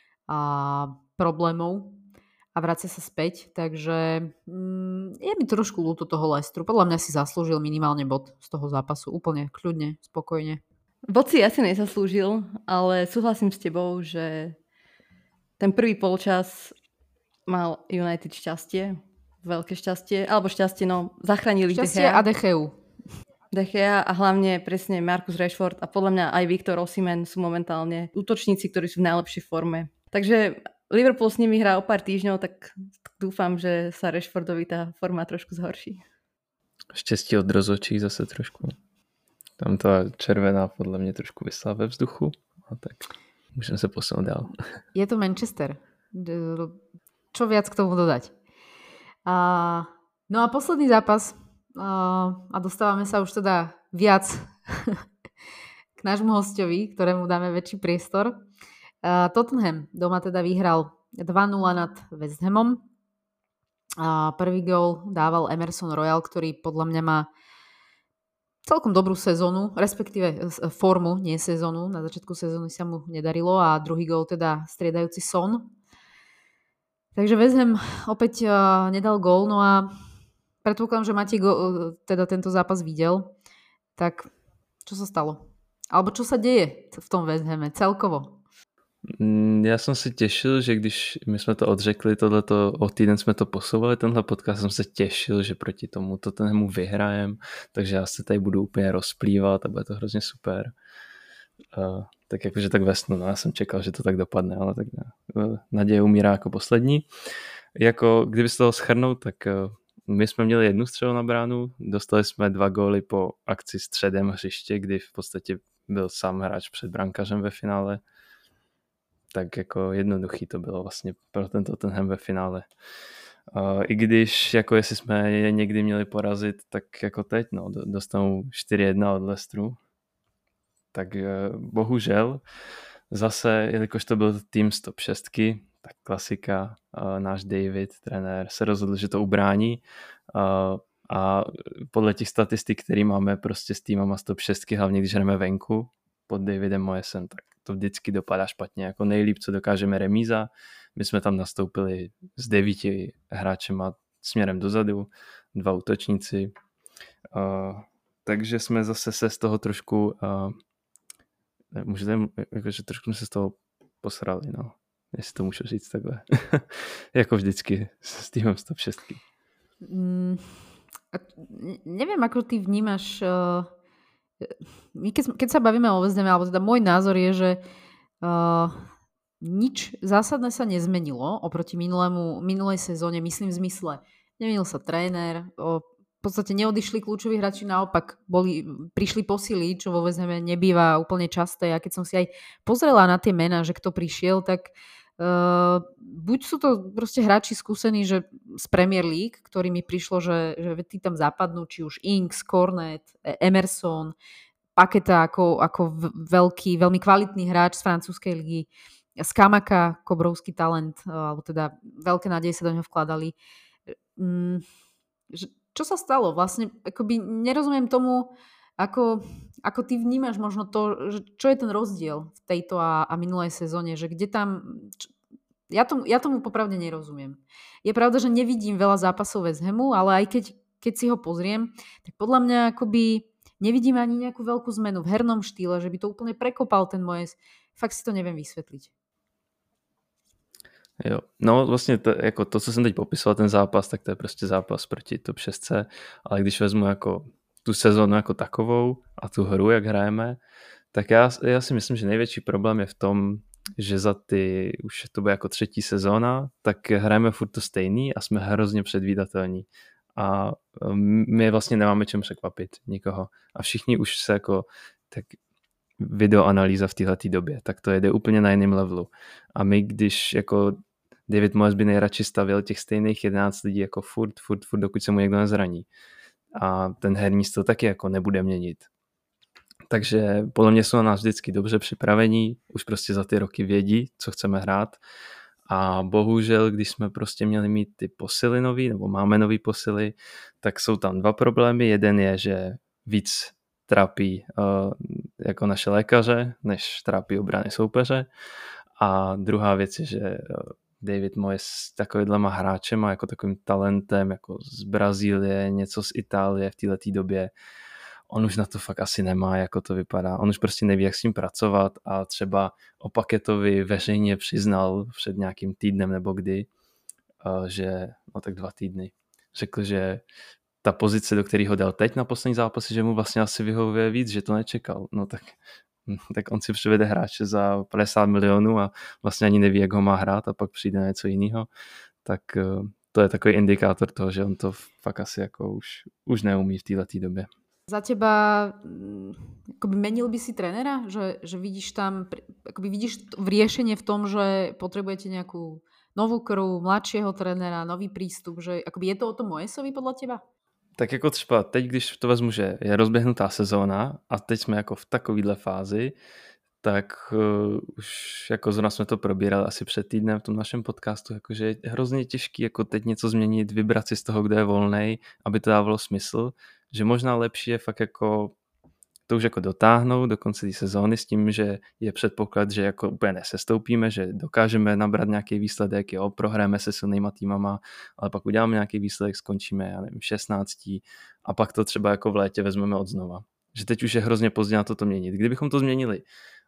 problémov a vracia sa späť. Takže je mi trošku ľúto toho Leicesteru. Podľa mňa si zaslúžil minimálne bod z toho zápasu. Úplne kľudne, spokojne. Bod si asi nezaslúžil, ale súhlasím s tebou, že ten prvý polčas mal United šťastie, veľké šťastie, alebo šťastie, no zachránili šťastie a De Gea a hlavne presne Marcus Rashford a podľa mňa aj Victor Osimhen sú momentálne útočníci, ktorí sú v najlepšej forme. Takže Liverpool s nimi hrá o pár týždňov, tak dúfam, že sa Rashfordovi tá forma trošku zhorší. Štěstí od rozhodčích zase trošku. Tam ta červená podle mě trošku vyslala ve vzduchu. A tak můžeme se posunout dál. Je to Manchester. Čo viac k tomu dodať? No a posledný zápas a dostávame sa už teda viac k nášmu hostovi, ktorému dáme väčší priestor. Tottenham doma teda vyhral 2-0 nad West Hamom. Prvý gól dával Emerson Royal, ktorý podľa mňa má celkom dobrú sezónu, respektíve formu, nie sezónu. Na začiatku sezóny sa mu nedarilo a druhý gól teda striedajúci Son. Takže West Ham opäť nedal gól, no a predpokladám, že Matej teda tento zápas videl. Tak čo sa stalo? Alebo čo sa deje v tom West Hame celkovo? Já jsem se těšil, že když my jsme to odřekli, tohleto o týden jsme to posouvali, tenhle podcast, jsem se těšil, že proti tomu Tottenhamu vyhrajem, takže já se tady budu úplně rozplývat a bude to hrozně super. Tak jakože tak ve snu, no já jsem čekal, že to tak dopadne, ale tak ne. Naděje umírá jako poslední. Jako kdyby se toho shrnout, tak my jsme měli jednu střelu na bránu, dostali jsme 2 góly po akci středem hřiště, kdy v podstatě byl sám hráč před brankařem ve finále. Tak jako jednoduchý to bylo vlastně pro ten Tottenham ve finále. I když jako jestli jsme je někdy měli porazit, tak jako teď, no, dostanou 4-1 od Leicesteru. Tak bohužel zase, jelikož to byl tým z top 6, tak klasika, náš David, trenér, se rozhodl, že to ubrání a podle těch statistik, které máme prostě s týmama z top 6, hlavně když hrajeme venku pod Davidem Moyesem, tak to vždycky dopadá špatně. Jako nejlíp, co dokážeme, remíza. My jsme tam nastoupili s 9 hráčema směrem dozadu, 2 útočníci. Takže jsme zase se z toho trošku jakože trošku jsme se z toho posrali, no. Jestli to můžu říct takhle. Jako vždycky s týmem 106. Neviem, ako ty vnímaš... My keď sa bavíme o West Hame, alebo teda môj názor je, že nič zásadné sa nezmenilo oproti minulej sezóne, myslím v zmysle. Nemenil sa tréner, v podstate neodišli kľúčoví hráči, naopak prišli posily, čo vo West Hame nebýva úplne časté. A keď som si aj pozrela na tie mená, že kto prišiel, tak buď sú to proste hráči skúsení, že z Premier League, ktorý mi prišlo, že tí tam zapadnú, či už Ings, Cornet, Emerson, Paketa ako veľmi kvalitný hráč z francúzskej ligy, Skamaka, obrovský talent, alebo teda veľké nádeje sa do neho vkladali. Čo sa stalo? Vlastne akoby nerozumiem tomu, ako ty vnímaš možno to, že čo je ten rozdiel v tejto a minulej sezóne, že kde tam... Ja tomu popravde nerozumiem. Je pravda, že nevidím veľa zápasov West Hamu, ale aj keď si ho pozriem, tak podľa mňa akoby nevidím ani nejakú veľkú zmenu v hernom štýle, že by to úplne prekopal ten Moyes. Fakt si to neviem vysvetliť. Jo, no vlastně jako to, co jsem teď popisoval, ten zápas, tak to je prostě zápas proti top 6, ale když vezmu jako tu sezónu jako takovou a tu hru, jak hrajeme, tak já si myslím, že největší problém je v tom, že za už to bude jako 3. sezóna, tak hrajeme furt to stejný a jsme hrozně předvídatelní. A my vlastně nemáme čem překvapit nikoho. A všichni už se jako tak videoanalýza v téhletý době, tak to jede úplně na jiném levelu. A my, když jako David Moyes by nejradši stavil těch stejných 11 lidí jako furt, dokud se mu někdo nezraní. A ten herní styl taky jako nebude měnit. Takže podle mě jsou na nás vždycky dobře připravení, už prostě za ty roky vědí, co chceme hrát. A bohužel, když jsme prostě měli mít ty posily nový, nebo máme nový posily, tak jsou tam 2 problémy. Jeden je, že víc trápí jako naše lékaře, než trápí obrany soupeře. A druhá věc je, že David Moyes takovýhlema hráčema, jako takovým talentem, jako z Brazílie, něco z Itálie v této době, on už na to fakt asi nemá, jako to vypadá. On už prostě neví, jak s tím pracovat a třeba o Paketovi veřejně přiznal před nějakým týdnem nebo kdy, že, no tak 2 týdny, řekl, že ta pozice, do které ho dal teď na poslední zápasy, že mu vlastně asi vyhovuje víc, že to nečekal. No tak on si přivede hráče za 50 milionů a vlastně ani neví, jak ho má hrát a pak přijde na něco jiného. Tak to je takový indikátor toho, že on to fakt asi jako už neumí v této době. Za teba akoby menil by si trénera? Že vidíš tam, akoby vidíš riešenie v tom, že potrebujete nejakú novú krv, mladšieho trénera, nový prístup, že akoby je to o tom Moyesovi podľa teba? Tak jako třeba teď, když to vezmu, že je rozběhnutá sezóna a teď jsme jako v takovýhle fázi, tak už jako zrovna jsme to probírali asi před týdnem v tom našem podcastu, jakože je hrozně těžký jako teď něco změnit, vybrat si z toho, kdo je volnej, aby to dávalo smysl, že možná lepší je fakt jako to už jako dotáhnout do konce té sezóny s tím, že je předpoklad, že jako úplně nesestoupíme, že dokážeme nabrat nějaký výsledek, jo, prohráme se silnýma týmama, ale pak uděláme nějaký výsledek, skončíme, já nevím, 16. a pak to třeba jako v létě vezmeme od znova. Že teď už je hrozně pozdě na to měnit. Kdybychom to změnili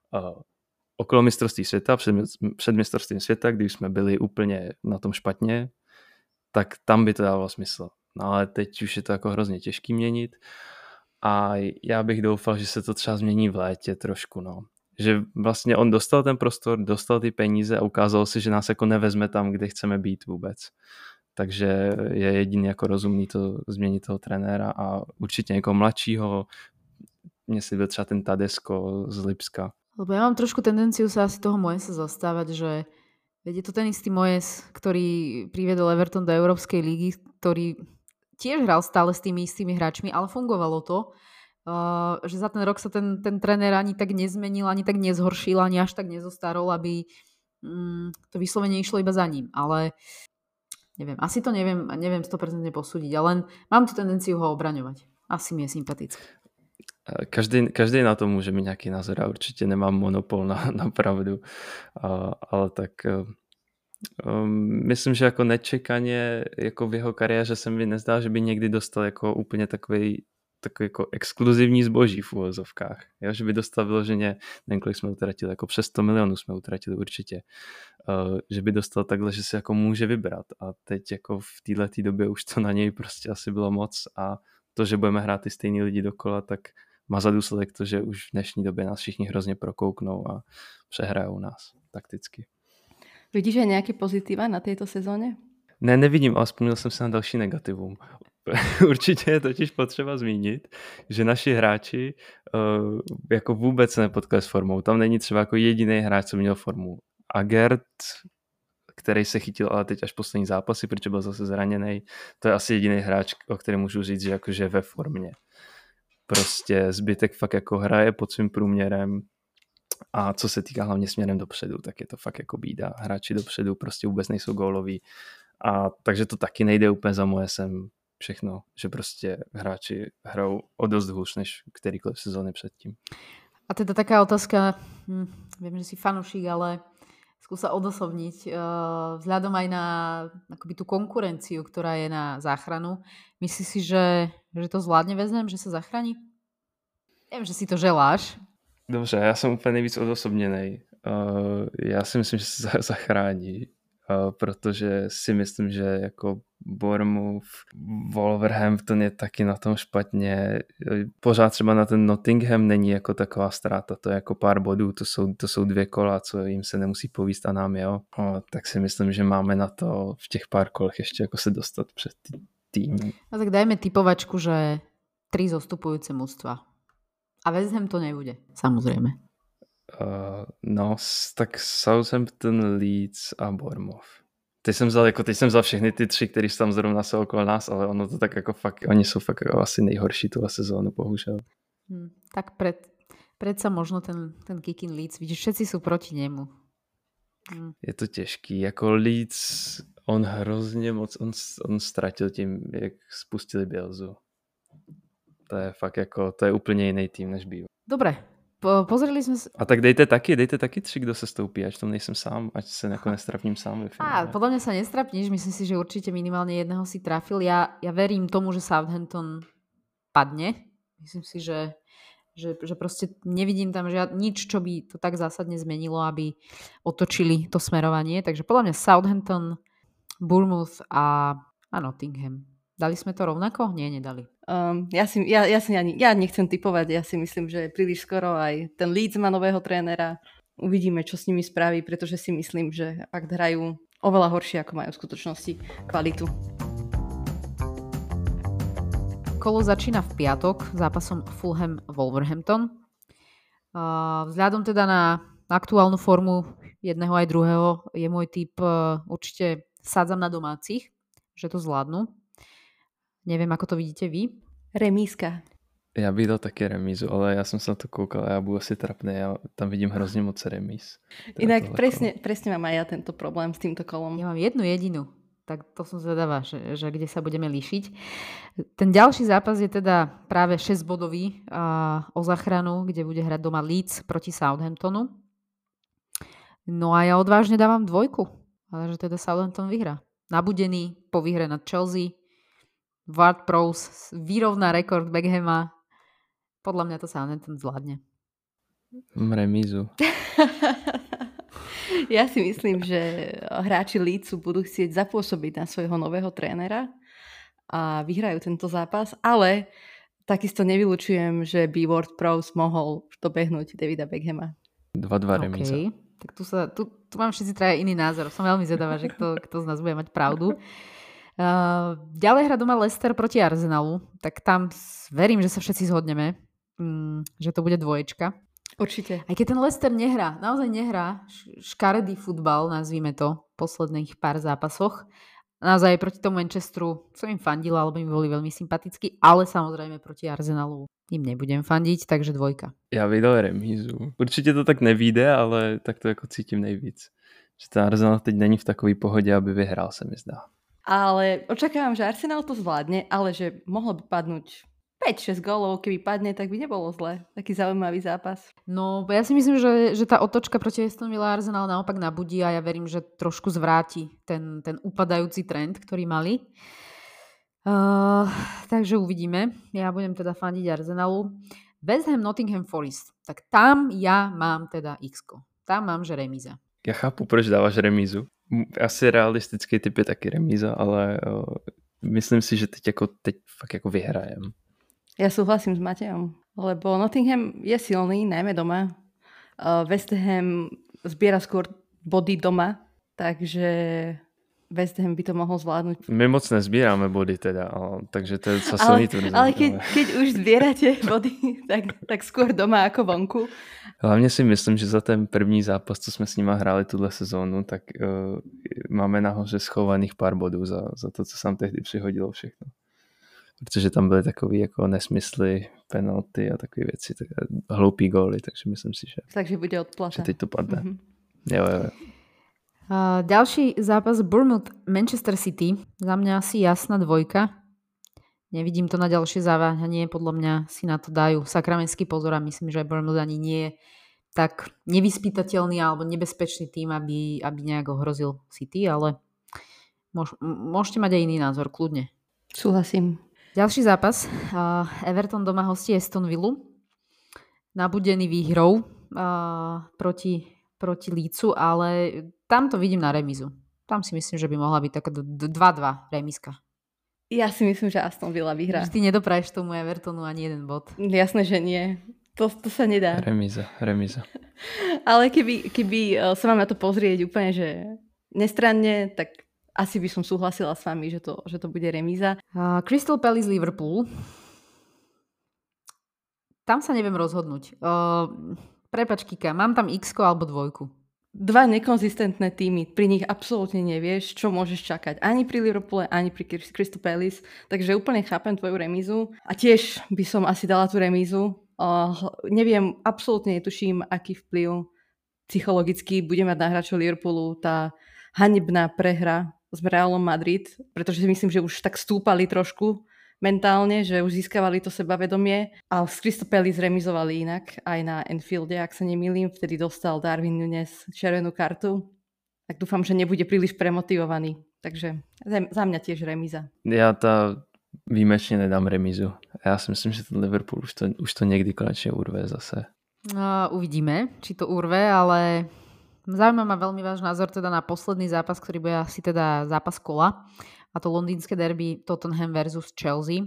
okolo mistrovství světa, před mistrovstvím světa, když jsme byli úplně na tom špatně, tak tam by to dávalo smysl. No ale teď už je to jako hrozně těžký měnit. A já bych doufal, že se to třeba změní v létě trošku, no. Že vlastně on dostal ten prostor, dostal ty peníze a ukázalo si, že nás jako nevezme tam, kde chceme být vůbec. Takže je jediný jako rozumný to změnit toho trenéra a určitě někoho mladšího. Mně si byl třeba ten Tedesco z Lipska. Lebo ja mám trošku tendenciu sa asi toho Moyesa zastávať, že je to ten istý Moyes, ktorý priviedol Everton do Európskej lígy, ktorý tiež hral stále s tými istými hráčmi, ale fungovalo to, že za ten rok sa ten tréner ani tak nezmenil, ani tak nezhoršil, ani až tak nezostarol, aby to vyslovene išlo iba za ním. Ale neviem, asi to neviem 100% posúdiť, ale mám tu tendenciu ho obraňovať. Asi mi je sympatický. Každý na to může mít nějaký názor a určitě nemám monopol na pravdu, ale tak myslím, že jako nečekaně jako v jeho kariéře se mi nezdá, že by někdy dostal jako úplně takový takový jako exkluzivní zboží v uvozovkách. Jo? Že by dostal vyloženě, nevím, kolik jsme utratili, jako přes 100 milionů jsme utratili určitě. Že by dostal takhle, že si jako může vybrat. A teď jako v této době už to na něj prostě asi bylo moc a to, že budeme hrát ty stejný lidi dokola, tak má za důsledek to, že už v dnešní době nás všichni hrozně prokouknou a přehrajou nás takticky. Vidíš aj nejaké pozitíva na tejto sezóne? Ne, nevidím, ale vzpomněl jsem se na další negativum. Určitě je totiž potřeba zmínit, že naši hráči jako vůbec se nepotkali s formou. Tam není třeba jako jediný hráč, co měl formu. Agert, který se chytil ale teď až poslední zápasy, protože byl zase zraněný, to je asi jediný hráč, o kterém můžu říct, že jakože ve formě. Prostě zbytek fakt jako hraje pod svým průměrem a co se týká hlavně směrem dopředu, tak je to fakt jako bída. Hráči dopředu prostě vůbec nejsou góloví a takže to taky nejde úplně za moje sem všechno, že prostě hráči hrajou o dost hůř než kterýkoliv sezóny předtým. A teda taká otázka, viem, že si fanúšik, ale skús sa odosobniť vzhľadom aj na akoby tú konkurenciu, ktorá je na záchranu. Myslíš si, že to zvládne West Ham, že sa zachráni? Viem, že si to želáš. Dobře, já jsem úplně nejvíc odosobněnej. Já si myslím, že se zachrání, protože si myslím, že jako Bournemouth, Wolverhampton je taky na tom špatně. Pořád třeba na ten Nottingham není jako taková ztráta, to je jako pár bodů, to jsou 2 kola, co jim se nemusí povíst a nám jo. Tak si myslím, že máme na to v těch pár kolech ještě jako se dostat před tým. No tak dajme typovačku, že 3 zostupujúce mužstva. A West Ham to nebude, samozrejme. No, tak Southampton, Leeds a Bournemouth. Teď jsem vzal všechny ty 3, který tam zrovna jsou okolo nás, ale ono to tak jako fakt, oni jsou fakt jako asi nejhorší tuhle sezónu, bohužel. Tak predsa možno ten kick in Leeds, vidíš, všetci sú proti nemu. Je to těžký, jako Leeds, on hrozně moc, on ztratil tím, jak spustili Bielsu. To je fakt jako, to je úplně jiný tým, než býval. Dobre, pozreli sme... A tak dejte taky 3, kdo se stoupí, ať tam nejsem sám, ať se jako nestrapním sám. Podľa mňa sa nestrapníš, myslím si, že určite minimálne jedného si trafil. Ja verím tomu, že Southampton padne. Myslím si, že proste nevidím tam nič, čo by to tak zásadne zmenilo, aby otočili to smerovanie. Takže podľa mňa Southampton, Bournemouth a Nottingham. Dali sme to rovnako? Nie, nedali. Ja nechcem typovať, ja si myslím, že príliš skoro aj ten Leeds má nového trénera. Uvidíme, čo s nimi spraví, pretože si myslím, že fakt hrajú oveľa horšie, ako majú v skutočnosti kvalitu. Kolo začína v piatok zápasom Fulham-Wolverhampton. Vzhľadom teda na aktuálnu formu jedného aj druhého je môj tip určite sádzam na domácich, že to zvládnu. Neviem, ako to vidíte vy. Remízka. Já bych dal taky remízu, ale já jsem se na to koukal a já budu asi trapný. Já tam vidím hrozně moc remíz. Inak presne mám aj ja tento problém s týmto kolom. Ja mám jednu jedinú. Tak to som zvedavá, že kde sa budeme líšiť. Ten ďalší zápas je teda práve 6-bodový o záchranu, kde bude hrať doma Leeds proti Southamptonu. No a ja odvážne dávam 2, ale že teda Southampton vyhrá. Nabudený po výhre nad Chelsea. Ward-Prowse vyrovná rekord Beckhama. Podľa mňa to Southampton zvládne. Remízu. Ja si myslím, že hráči Leedsu budú chcieť zapôsobiť na svojho nového trénera a vyhrajú tento zápas, ale takisto nevylučujem, že by Ward-Prowse mohol dobehnúť Davida Beckhama. 2-2 remíza. Okay. Tak tu mám všetci traja iný názor. Som veľmi zvedavá, že kto z nás bude mať pravdu. Ďalej hra doma Leicester proti Arsenalu, tak tam verím, že sa všetci zhodneme, že to bude 2. Určite. Aj keď ten Leicester naozaj nehrá škaredý futbal, nazvime to, v posledných pár zápasoch. Naozaj proti tomu Manchesteru som im fandila, alebo mi boli veľmi sympatickí, ale samozrejme proti Arsenalu im nebudem fandiť, takže 2. Já bych dal remízu. Určitě to tak nevíde, ale tak to jako cítím nejvíc. Že ten Arsenal teď není v takové pohodě, aby vyhrál, se mi zdá. Ale očakávam, že Arsenal to zvládne, ale že mohlo by padnúť 5-6 gólov, keby padne, tak by nebolo zle. Taký zaujímavý zápas. No, ja si myslím, že tá otočka proti Aston Villa Arsenal naopak nabudí a ja verím, že trošku zvráti ten upadajúci trend, ktorý mali. Takže uvidíme. Ja budem teda fandiť Arsenalu. West Ham, Nottingham Forest. Tak tam ja mám teda X-ko. Tam mám, že remíza. Ja chápu, proč dávaš remízu. Asi realistický typ je taky remíza, ale myslím si, že teď fakt jako vyhrajem. Ja súhlasím s Matejom, lebo Nottingham je silný, najmä doma. West Ham zbiera skôr body doma, takže West Ham by to mohol zvládnuť. My moc nezbíráme body teda, takže to je docela silný tvrzení. Ale keď už zbierate body, tak skôr doma ako vonku. Hlavně si myslím, že za ten první zápas, co jsme s nima hráli tuhle sezónu, tak máme nahoře schovaných pár bodů za to, co se nám tehdy přihodilo všechno. Protože tam byly takový jako nesmysly, penalty a takové věci, hloupý góly, takže myslím si, takže bude odplata. Že teď to padne. Mm-hmm. Jo. Ďalší zápas Bournemouth-Manchester City. Za mňa asi jasná dvojka. Nevidím to na ďalšie zaváhanie. Podľa mňa si na to dajú sakramenský pozor a myslím, že Bournemouth ani nie je tak nevyspytateľný alebo nebezpečný tým, aby nejak ohrozil City, ale môžete mať aj iný názor, kľudne. Súhlasím. Ďalší zápas. Everton doma hostí Aston Villu. Nabudený výhrou proti Leedsu, ale tam to vidím na remízu. Tam si myslím, že by mohla byť taká 2-2 remízka. Ja si myslím, že Aston Villa vyhrá. Že ty nedopraješ tomu Evertonu ani jeden bod. Jasné, že nie. To sa nedá. Remíza. Ale keby sa mám na to pozrieť úplne, že nestranne, tak asi by som súhlasila s vami, že to bude remíza. Crystal Palace Liverpool. Tam sa neviem rozhodnúť. Prepáč, Kika, mám tam X-ko alebo dvojku? Dva nekonzistentné týmy, pri nich absolútne nevieš, čo môžeš čakať. Ani pri Liverpoole, ani pri Crystal Palace. Takže úplne chápem tvoju remízu. A tiež by som asi dala tú remízu. Neviem, absolútne netuším, aký vplyv psychologicky bude mať na hráčov Liverpoolu tá hanebná prehra s Realom Madrid, pretože si myslím, že už tak stúpali trošku mentálne, že už získavali to sebavedomie a z Crystal Palace remizovali inak aj na Anfielde, ak sa nemýlim, vtedy dostal Darwin Núñez červenú kartu, tak dúfam, že nebude príliš premotivovaný, takže za mňa tiež remíza. Ja výjimečne nedám remízu. Ja si myslím, že ten Liverpool už to niekdy konečne urve zase. Uvidíme, či to urve, ale zaujíma ma veľmi váš názor teda na posledný zápas, ktorý bude asi teda zápas kola. A to londýnske derby Tottenham versus Chelsea.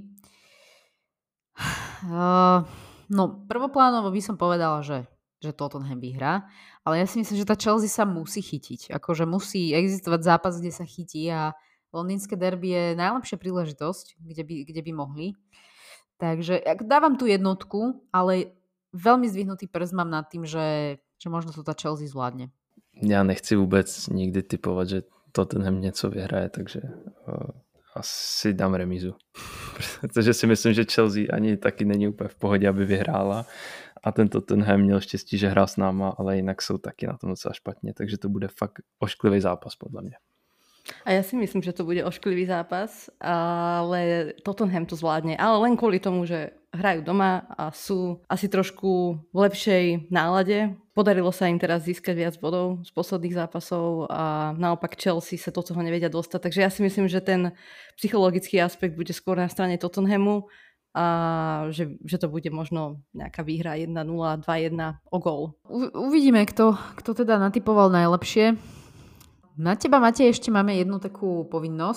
Prvoplánovo by som povedala, že Tottenham vyhrá, ale ja si myslím, že tá Chelsea sa musí chytiť. Akože musí existovať zápas, kde sa chytí a londýnske derby je najlepšia príležitosť, kde by mohli. Takže dávam tú jednotku, ale veľmi zdvihnutý prst mám nad tým, že možno to tá Chelsea zvládne. Ja nechci vôbec nikdy typovať, že Tottenham něco vyhraje, takže asi dám remízu. Protože si myslím, že Chelsea ani taky není úplně v pohodě, aby vyhrála. A ten Tottenham měl štěstí, že hrál s náma, ale jinak jsou taky na tom docela špatně. Takže to bude fakt ošklivý zápas, podle mě. A ja si myslím, že to bude ošklivý zápas, ale Tottenham to zvládne. Ale len kvôli tomu, že hrajú doma a sú asi trošku v lepšej nálade. Podarilo sa im teraz získať viac bodov z posledných zápasov a naopak Chelsea sa do toho nevedia dostať. Takže ja si myslím, že ten psychologický aspekt bude skôr na strane Tottenhamu a že to bude možno nejaká výhra 1-0, 2-1 o gól. Uvidíme, kto teda natypoval najlepšie. Na teba, Matej, ešte máme jednu takú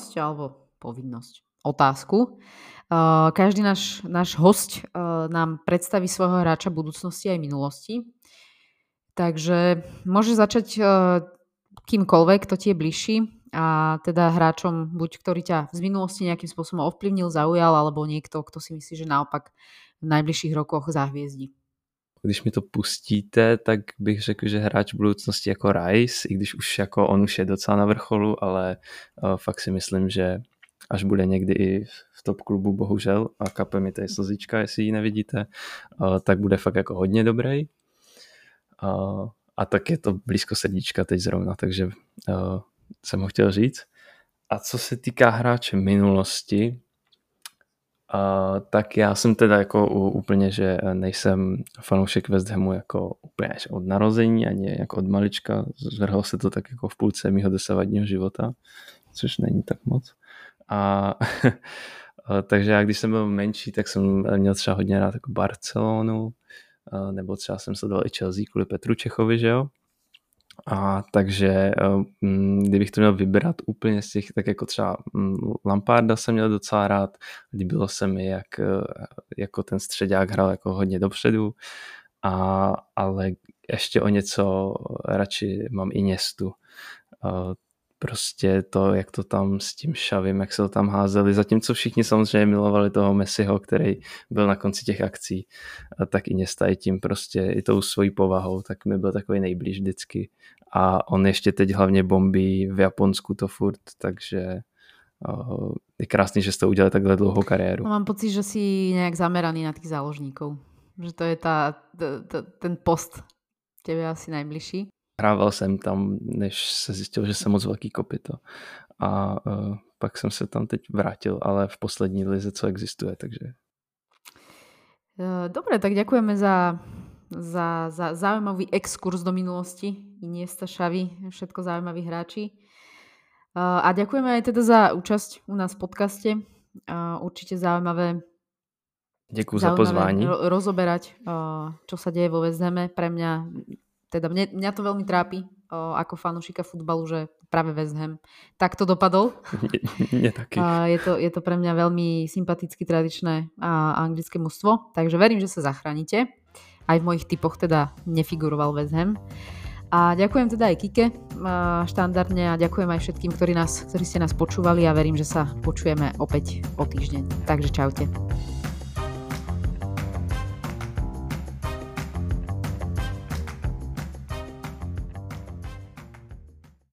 otázku. Každý náš hosť nám predstaví svojho hráča budúcnosti aj minulosti. Takže môže začať kýmkoľvek, kto ti je bližší a teda hráčom, buď ktorý ťa z minulosti nejakým spôsobom ovplyvnil, zaujal, alebo niekto, kto si myslí, že naopak v najbližších rokoch zahviezdí. Když mi to pustíte, tak bych řekl, že hráč budoucnosti jako Rice, i když už jako on už je docela na vrcholu, ale fakt si myslím, že až bude někdy i v top klubu, bohužel, a kape mi tady slzička, jestli ji nevidíte, tak bude fakt jako hodně dobrý. A tak je to blízko srdíčka teď zrovna, takže jsem ho chtěl říct. A co se týká hráče minulosti, tak já jsem teda jako úplně, že nejsem fanoušek West Hamu jako úplně od narození, ani jako od malička. Zvrhlo se to tak jako v půlce mýho dosavadního života, což není tak moc. Takže já, když jsem byl menší, tak jsem měl třeba hodně rád jako Barcelonu, nebo třeba jsem sledoval i Chelsea kvůli Petru Čechovi, že jo? A takže kdybych to měl vybrat úplně z těch, tak jako třeba Lamparda jsem měl docela rád, líbilo se mi, jak jako ten středák hrál jako hodně dopředu, ale ještě o něco radši mám Iniestu. Prostě to, jak to tam s tím Xavim, jak se to tam házeli, zatímco všichni samozřejmě milovali toho Messiho, který byl na konci těch akcí, tak Iniesta i tím prostě, i tou svojí povahou, tak mi byl takový nejblíž vždycky. A on ještě teď hlavně bombí v Japonsku to furt, takže je krásný, že jste udělali takhle dlouhou kariéru. No, mám pocit, že si nejak zameraný na tých záložníkov. Že to je ten post tebe asi najbližší. Hrával jsem tam, než se zjistil, že jsem moc velký kopyto. A pak jsem se tam teď vrátil, ale v poslední lize, co existuje, takže... Dobre, tak ďakujeme za zaujímavý exkurs do minulosti. Iniesta, Xavi, všetko zaujímaví hráči. A ďakujeme aj teda za účasť u nás v podcaste. Určite zaujímavé. Děkuji za pozvání. Rozoberať, čo sa deje vo West Hame. Pre mňa, teda mňa to veľmi trápi ako fanúšika futbalu, že práve West Ham takto dopadol. Mne taky. Je to pre mňa veľmi sympaticky tradičné anglické mužstvo, takže verím, že sa zachránite. Aj v mojich typoch teda nefiguroval West Ham. A ďakujem teda aj Kike štandardne a ďakujem aj všetkým, ktorí ste nás počúvali a verím, že sa počujeme opäť o týždeň. Takže čaute.